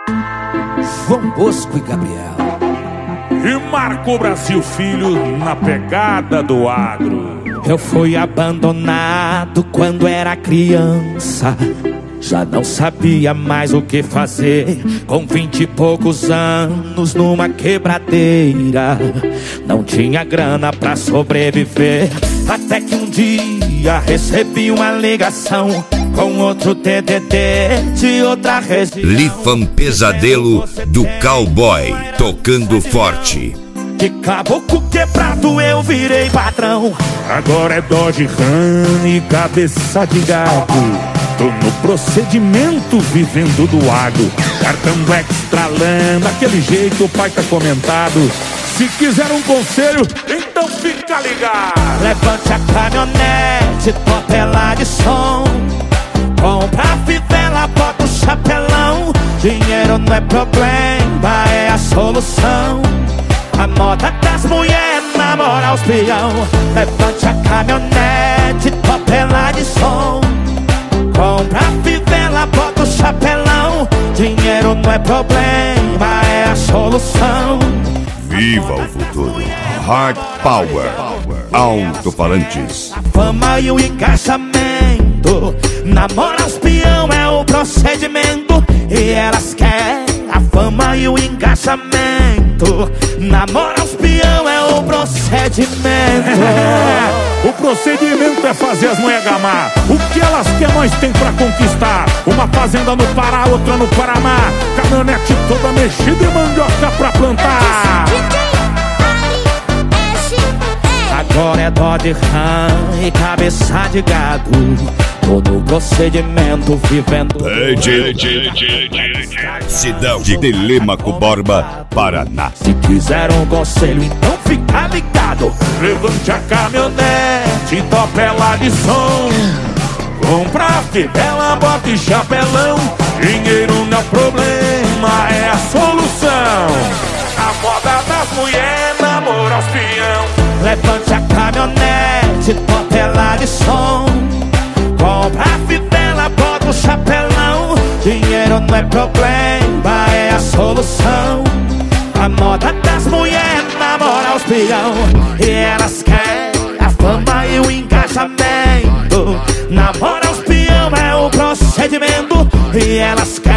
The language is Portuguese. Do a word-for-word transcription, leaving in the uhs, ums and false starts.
João Bosco e Gabriel. E Marco Brasil Filho na pegada do agro. Eu fui abandonado quando era criança, já não sabia mais o que fazer. Com vinte e poucos anos numa quebradeira, não tinha grana pra sobreviver. Até que um dia recebi uma ligação com outro T D D de outra região. Lifan Pesadelo do Cowboy, tocando forte. De caboclo quebrado eu virei patrão. Agora é Dodge Ram e cabeça de gato. Tô no procedimento vivendo do agro. Cartão extra lã, daquele jeito o pai tá comentado. Se quiser um conselho, então fica ligado. Levante a caminhonete, topela de som. Compra a fivela, bota o chapelão. Dinheiro não é problema, é a solução. A moda das mulheres namora os peão. Levante a caminhonete, topela de som. Compra a fivela, bota o chapelão. Dinheiro não é problema, é a solução. Viva o futuro. Hard Power. Alto-falantes. A fama e o encaixamento. Namora os peão é o procedimento. E elas querem a fama e o encaixamento. Namora os peão é o procedimento. O procedimento é fazer as mulheres gamar. O que elas querem nós tem pra conquistar. Uma fazenda no Pará, outra no Paraná. Caminhonete toda mexida e mandioca pra plantar. Agora é Dodge Ram e cabeça de gado. Todo procedimento vivendo. Cidade de Telêmaco Borba, Paraná. Se quiser um conselho, então fica ligado. Levante a caminhonete, topela de som. Compra a fivela, bota e chapelão. Dinheiro não é problema, é a solução. A moda das mulheres namora os peão. Levante a caminhonete, topela de som. Compra a fivela, bota o chapelão. Dinheiro não é problema, é a solução. A moda das mulheres namora os peão. E elas querem a fama e o engajamento. Namora os peão é o procedimento. E elas querem